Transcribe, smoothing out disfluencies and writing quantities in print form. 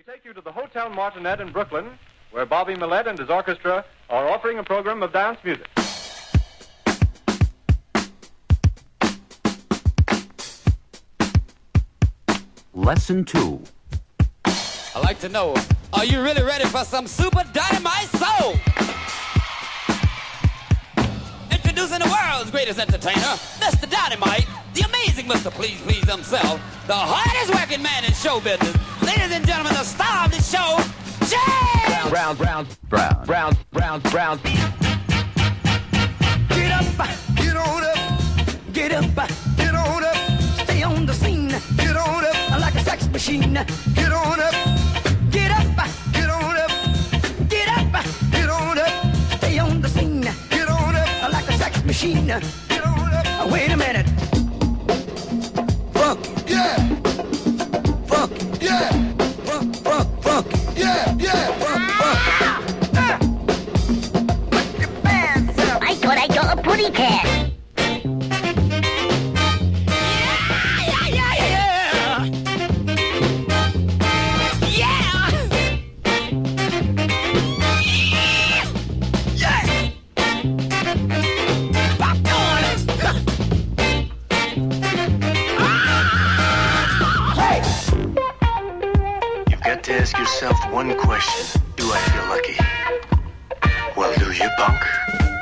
take you to the Hotel Martinet in Brooklyn, where Bobby Millett and his orchestra are offering a program of dance music. Lesson 2. I'd like to know, are you really ready for some super dynamite soul? Introducing the world's greatest entertainer, Mr. Dynamite, the amazing Mr. Please Please himself, the hardest working man in show business. Ladies and gentlemen, the star of the show, Jay! Brown. Get up, get on up, get up, get on up, stay on the scene, get on up, like a sex machine, get on up, get up, get on up, get up, get on up, stay on the scene, get on up, like a sex machine, get on up. Wait a minute. Funk, yeah. Funk, yeah. Funk, yeah. Put your hands up. I thought I got a putty cat. To ask yourself one question. Do I feel lucky? Well, do you, punk?